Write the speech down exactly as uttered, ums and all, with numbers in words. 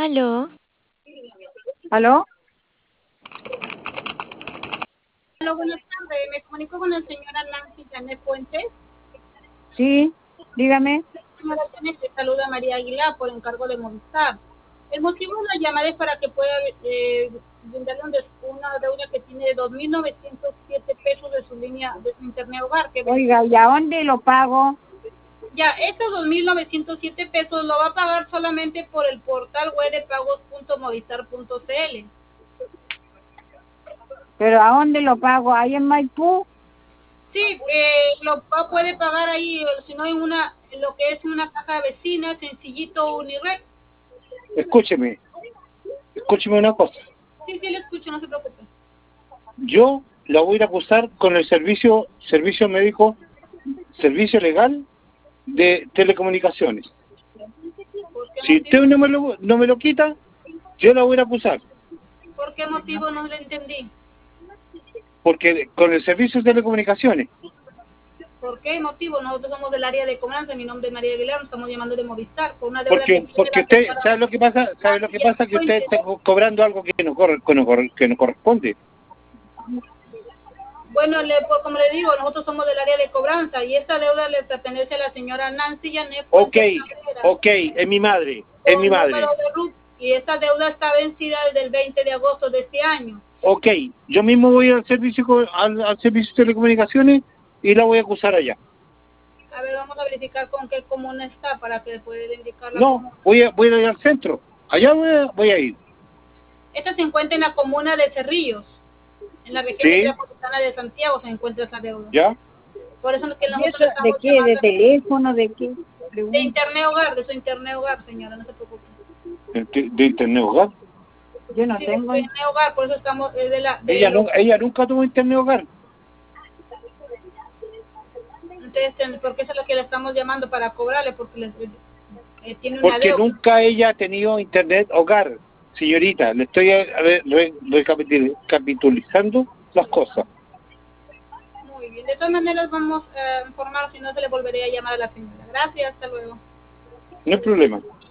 Aló. ¿Aló? Hola, buenas tardes. Me comunico con la señora Nancy Janet Fuentes. Sí, dígame. Señora Janet, te saluda María Aguilar por encargo de Movistar. El motivo de la llamada es para que pueda eh, brindarle un des- una deuda que tiene de dos mil novecientos siete pesos de su línea de su internet hogar. Que Oiga, ¿y a dónde lo pago? ya, estos dos mil novecientos siete pesos lo va a pagar solamente por el portal web de pagos punto movistar punto c l. ¿Pero a dónde lo pago? ¿Ahí en Maipú? Sí, eh, lo pa- puede pagar ahí, eh, si no en una, en lo que es una caja vecina, sencillito, Unired. Escúcheme, escúcheme una cosa. Sí, sí, le escucho, no se preocupe. Yo la voy a ir a acusar con el servicio, servicio médico, servicio legal de telecomunicaciones. ¿Por qué Si usted motivo? no me lo, no me lo quita, yo la voy a ir a acusar. ¿Por qué motivo? No le entendí. Porque con el servicio de telecomunicaciones. ¿Por qué motivo? Nosotros somos del área de cobranza, mi nombre es María Aguilar, nos estamos llamando de Movistar, por una deuda que Porque tiene porque la usted, señora ¿sabe lo que pasa? ¿Sabe lo que Nancy pasa? Que usted Fuentes. está co- cobrando algo que no, corre, que no, corre- que no corresponde. Bueno, le, pues, como le digo, nosotros somos del área de cobranza y esta deuda le pertenece a la señora Nancy Janet Ok, Fuentes Cabrera, ok, es mi madre, es mi con número madre. de R U T, y esta deuda está vencida desde el veinte de agosto de este año. Ok, yo mismo voy al servicio co- al, al servicio de telecomunicaciones y la voy a acusar allá. A ver, vamos a verificar con qué comuna está para que pueda indicar la No, comuna. voy a, voy a ir al centro. Allá voy a, voy a ir. Esta se encuentra en la comuna de Cerrillos, en la región ¿Sí? metropolitana de Santiago se encuentra esa deuda. ¿Ya? Por eso es que ¿Y nosotros eso le de estamos qué? ¿De llamando teléfono? ¿De qué? de Pregunto. internet hogar, de su internet hogar, señora, no se preocupe. De, de- de internet hogar. Yo no Sí, de tengo. internet hogar, por eso estamos eh, de la... De Ella, lo, no, ella nunca tuvo internet hogar. entonces, ¿por qué es lo que le estamos llamando para cobrarle? Porque le, eh, tiene una Porque deuda. nunca ella ha tenido internet hogar. Señorita, le estoy eh, re- re- recapitul- recapitulizando las cosas. Muy bien, de todas maneras vamos a informar, si no se le volvería a llamar a la señora. Gracias, hasta luego. No hay problema.